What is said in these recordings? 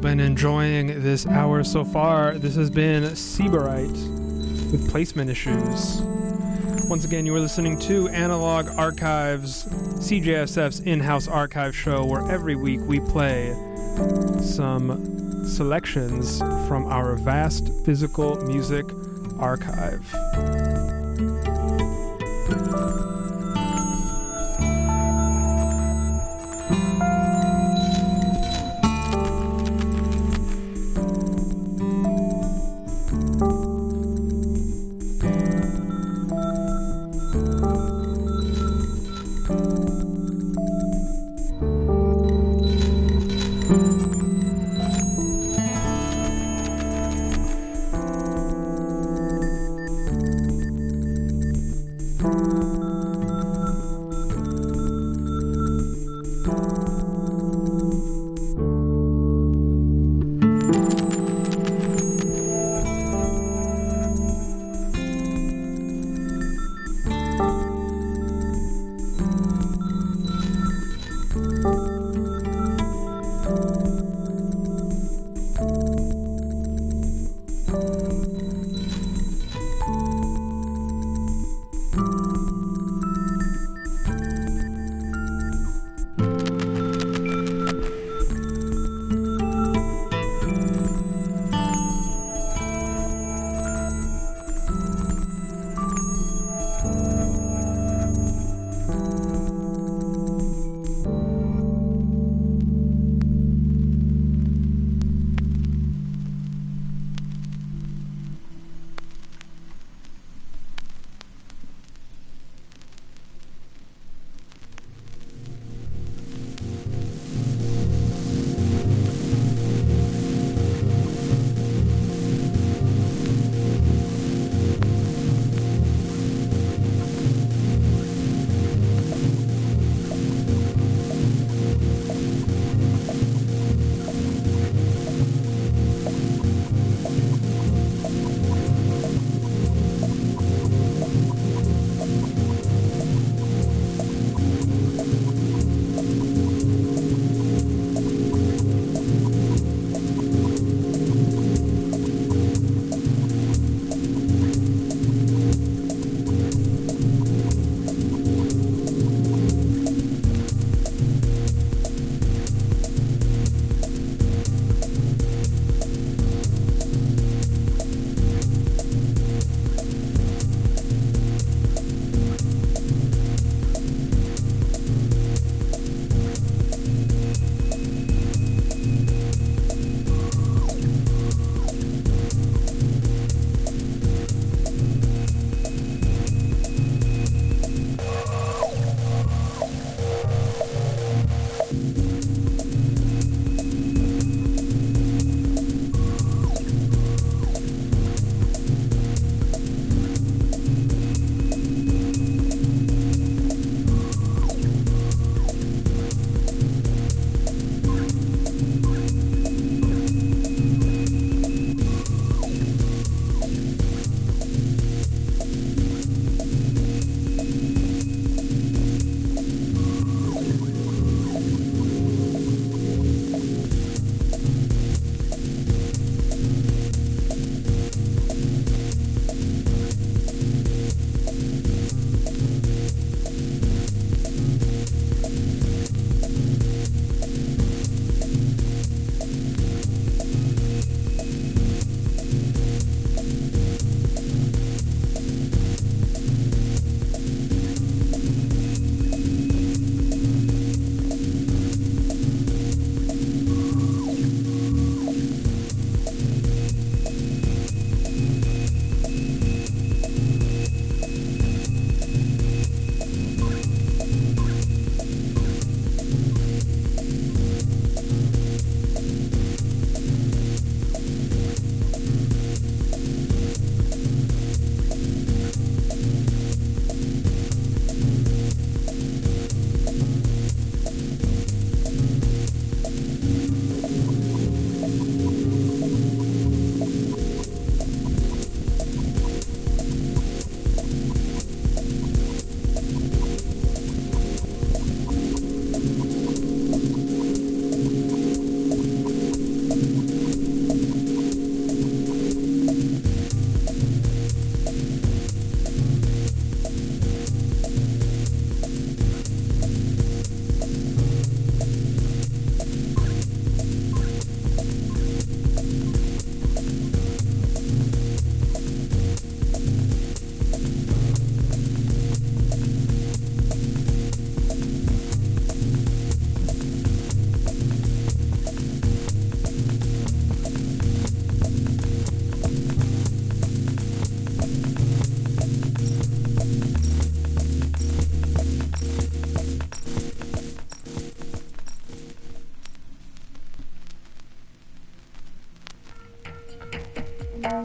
been enjoying this hour so far. This has been Sieberite with Placement Issues. Once again, you are listening to Analog Archives, CJSF's in-house archive show, where every week we play some selections from our vast physical music archive.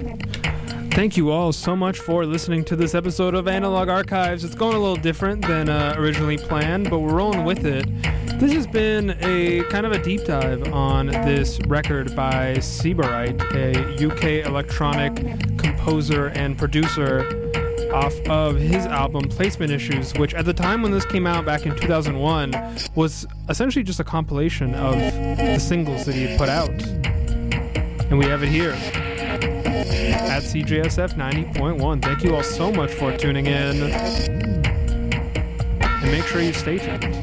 Thank you all so much for listening to this episode of Analog Archives. It's going a little different than originally planned, but we're rolling with it. This has been a kind of a deep dive on this record by Siebereit, a UK electronic composer and producer, off of his album Placement Issues, which at the time when this came out back in 2001 was essentially just a compilation of the singles that he had put out. And we have it here at CJSF 90.1. Thank you all so much for tuning in, and make sure you stay tuned.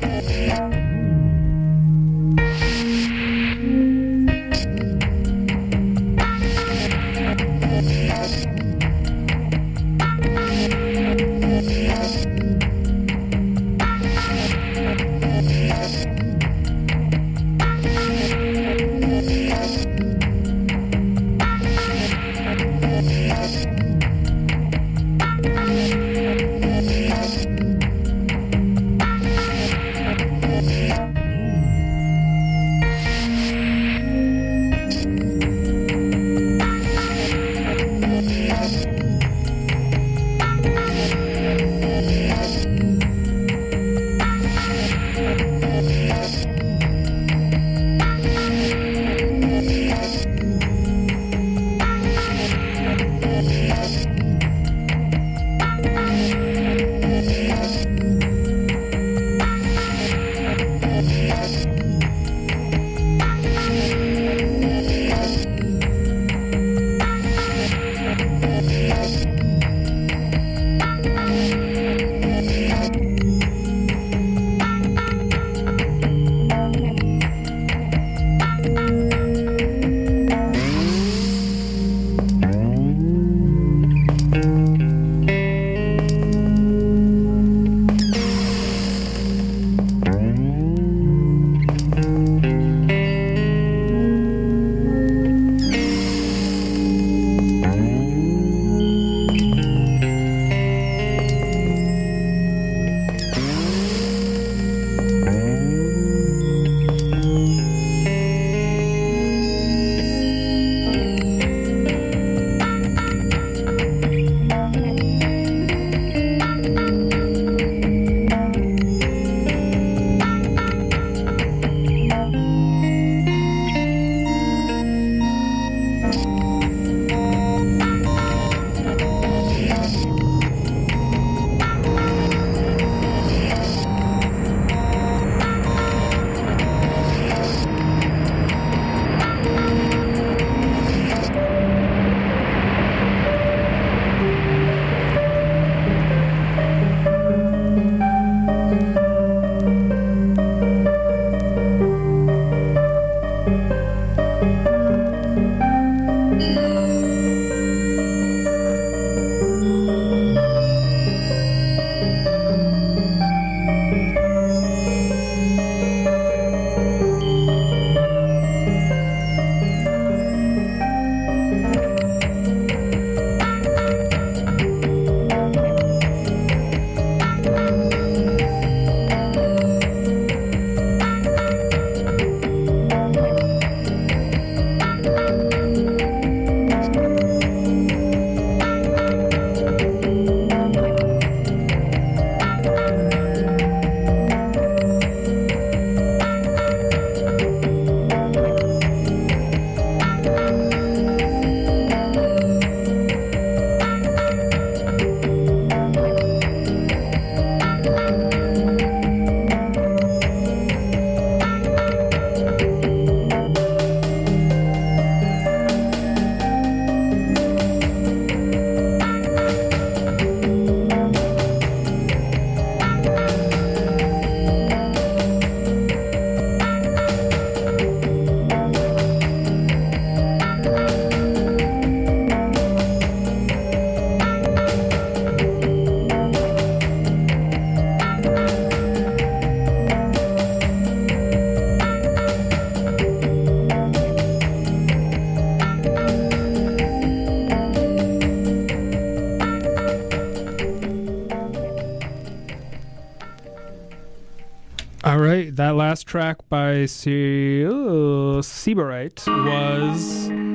All right, that last track by Siebereit was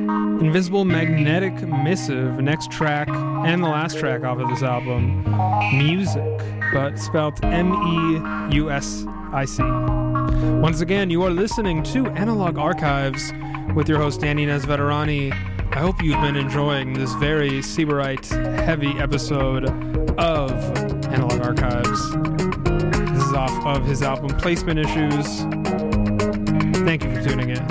Invisible Magnetic Missive, next track and the last track off of this album, Music, but spelled M-E-U-S-I-C. Once again, you are listening to Analog Archives with your host Danny Nesveterani. I hope you've been enjoying this very Sieberite heavy episode of Analog Archives. This is off of his album Placement Issues. Thank you for tuning in.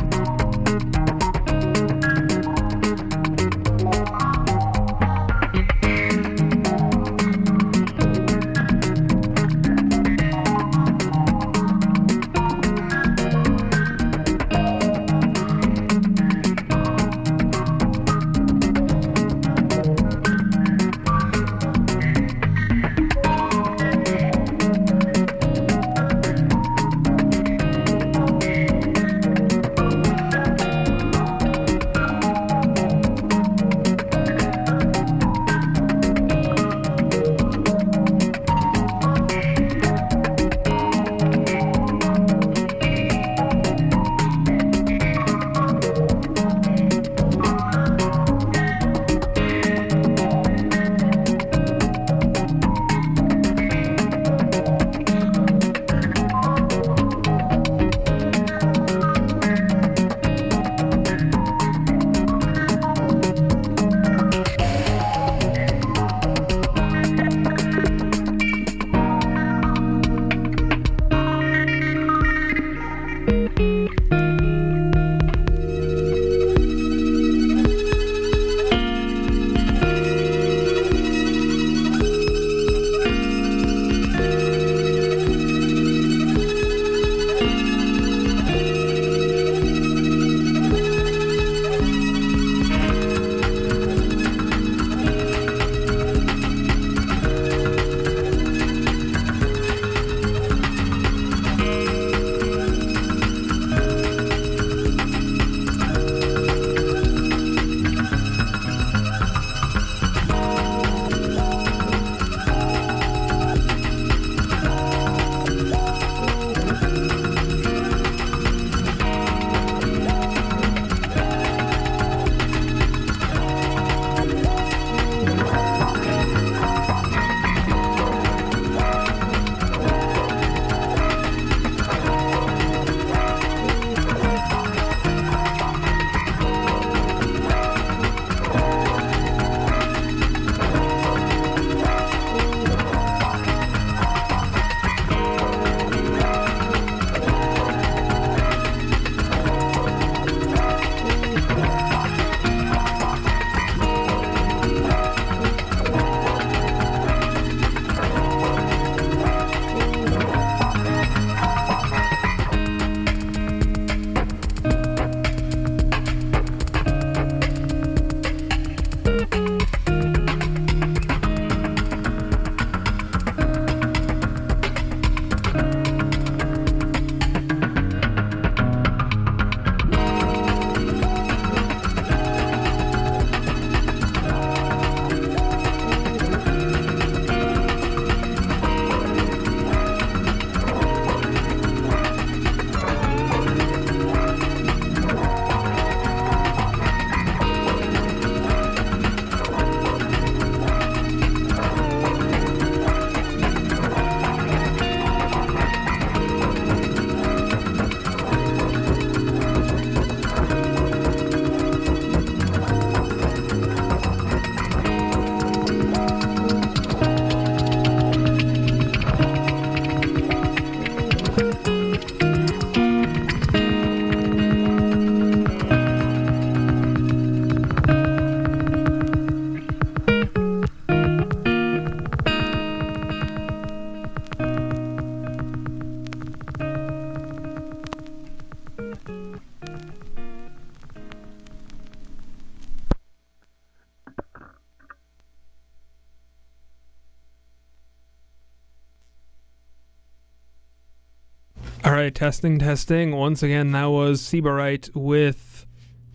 All right, testing. Once again, that was Sieberite with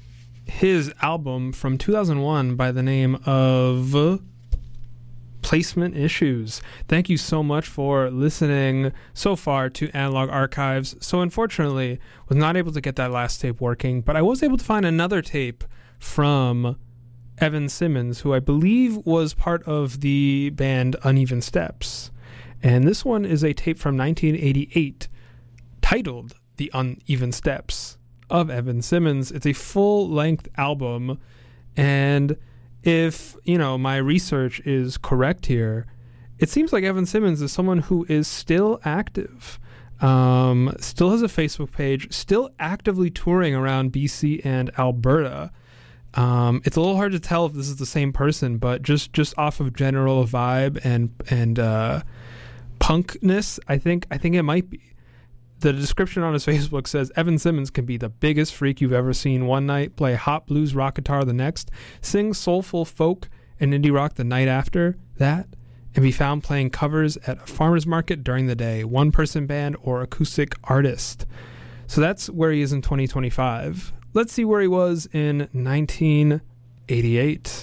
his album from 2001 by the name of Placement Issues. Thank you so much for listening so far to Analog Archives. So unfortunately, was not able to get that last tape working, but I was able to find another tape from Evan Simmons, who I believe was part of the band Uneven Steps. And this one is a tape from 1988 titled The Uneven Steps of Evan Simmons. It's a full-length album, and if, my research is correct here, it seems like Evan Simmons is someone who is still active, still has a Facebook page, still actively touring around BC and Alberta. It's a little hard to tell if this is the same person, but just off of general vibe and punkness, I think it might be. The description on his Facebook says, Evan Simmons can be the biggest freak you've ever seen one night, play hot blues rock guitar the next, sing soulful folk and indie rock the night after that, and be found playing covers at a farmer's market during the day, one-person band or acoustic artist. So that's where he is in 2025. Let's see where he was in 1988.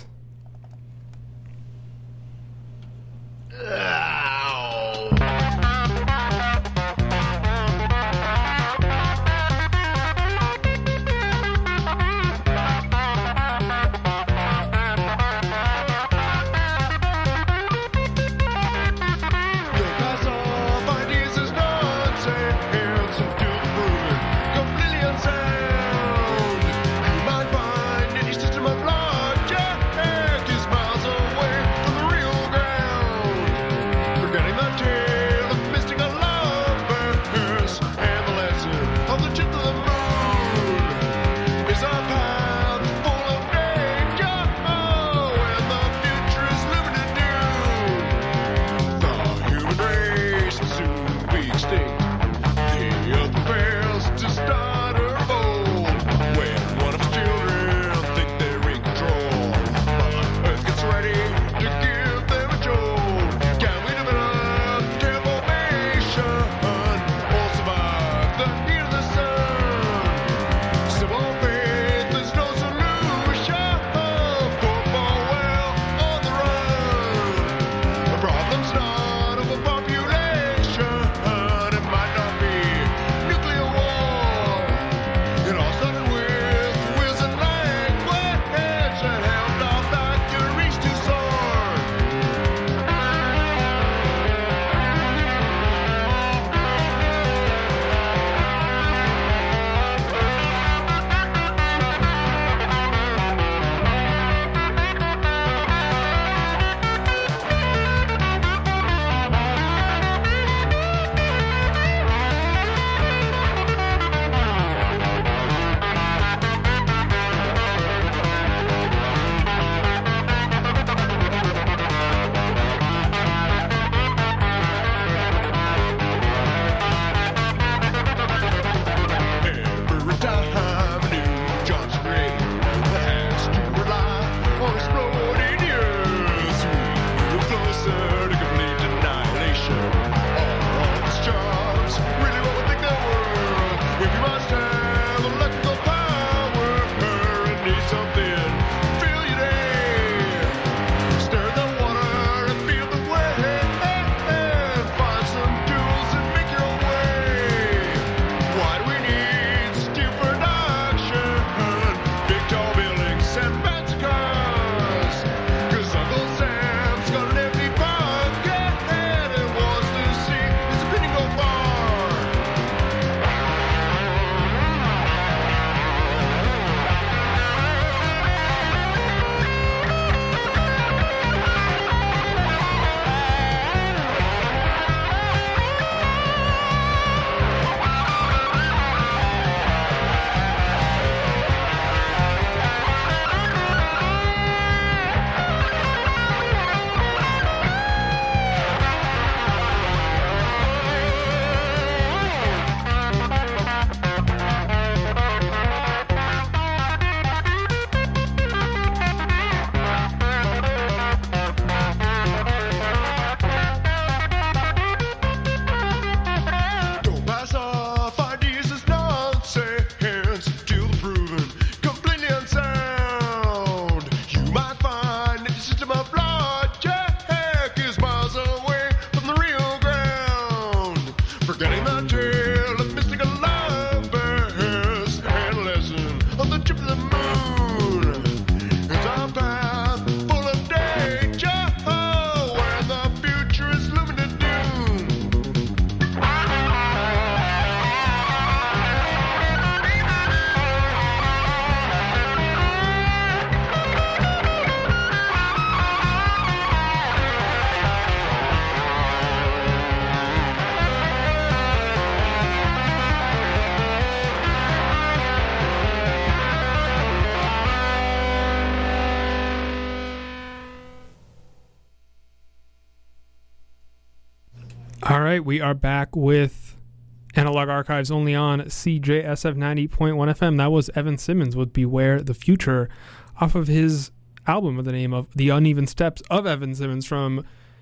All right, we are back with Analog Archives only on CJSF 90.1 FM. That was Evan Simmons with Beware the Future off of his album with the name of The Uneven Steps of Evan Simmons from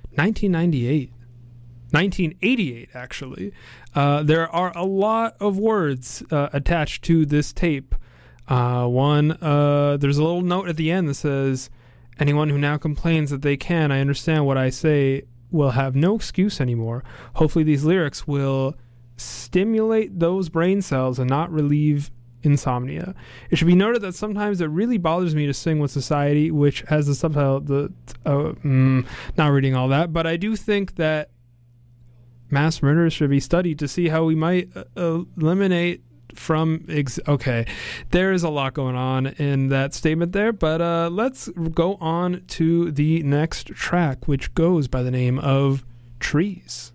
1988, actually. There are a lot of words attached to this tape. There's a little note at the end that says, anyone who now complains that they can, I understand what I say, will have no excuse anymore. Hopefully these lyrics will stimulate those brain cells and not relieve insomnia. It should be noted that sometimes it really bothers me to sing with society, which has the subtitle, not reading all that, but I do think that mass murders should be studied to see how we might eliminate from okay, there is a lot going on in that statement there, but let's go on to the next track, which goes by the name of Trees.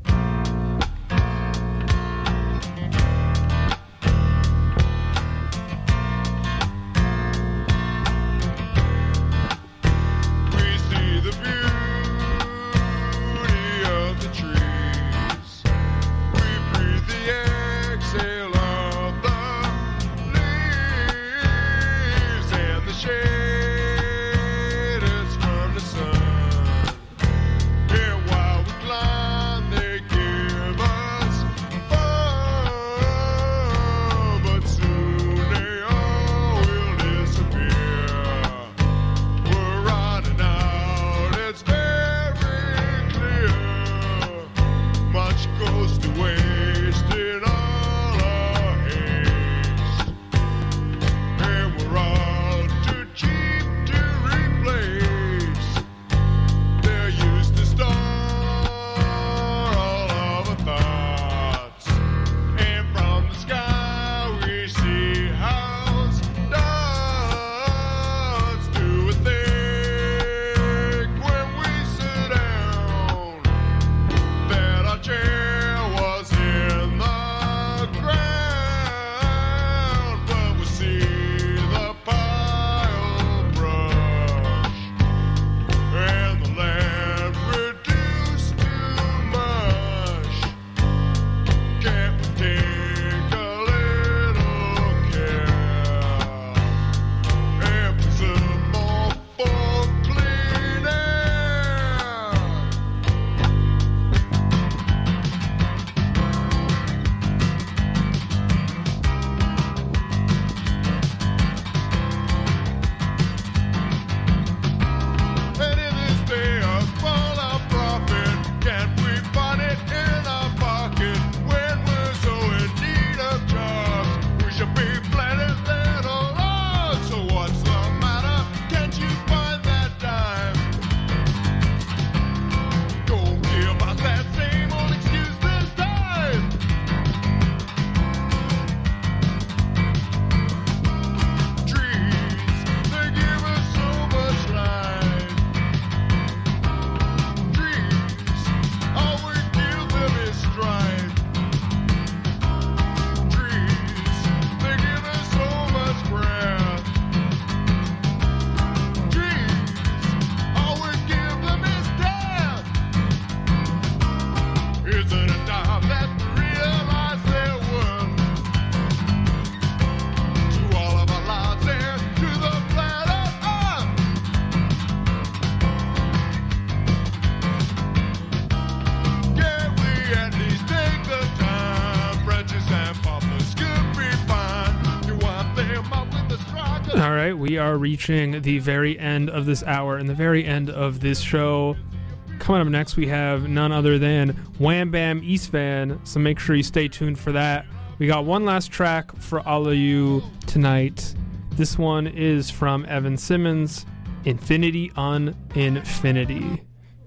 We are reaching the very end of this hour and the very end of this show. Coming up next, we have none other than Wham Bam East Van, so make sure you stay tuned for that. We got one last track for all of you tonight. This one is from Evan Simmons, Infinity on Infinity.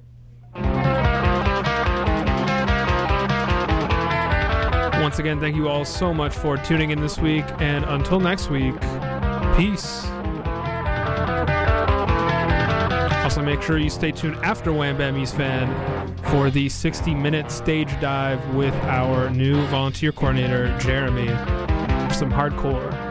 Once again, thank you all so much for tuning in this week, and until next week, peace. Also, make sure you stay tuned after Wham Bam East Fan for the 60-minute stage dive with our new volunteer coordinator, Jeremy, for some hardcore.